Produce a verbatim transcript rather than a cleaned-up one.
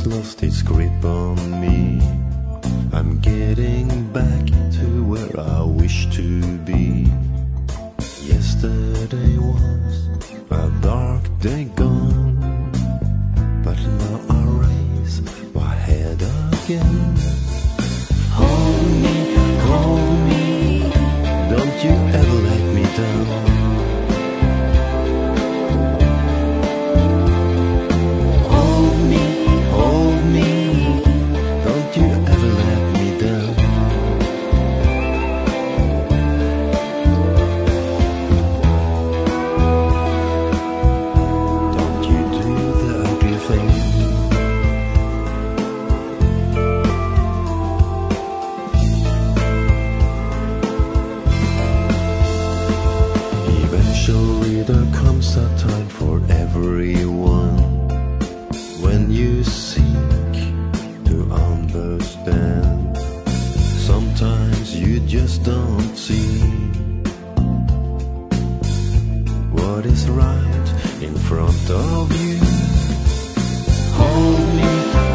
has lost its grip on me. I'm getting back to where I wish to be. Yesterday was a dark day gone, but now I raise my head again. Hold me, hold me, don't you ever let me down. Hold me, hold me, don't you ever let me down. Don't you do the ugly thing. Eventually there comes a time for everyone when you seek to understand. Sometimes you just don't see what is right in front of you. Hold me,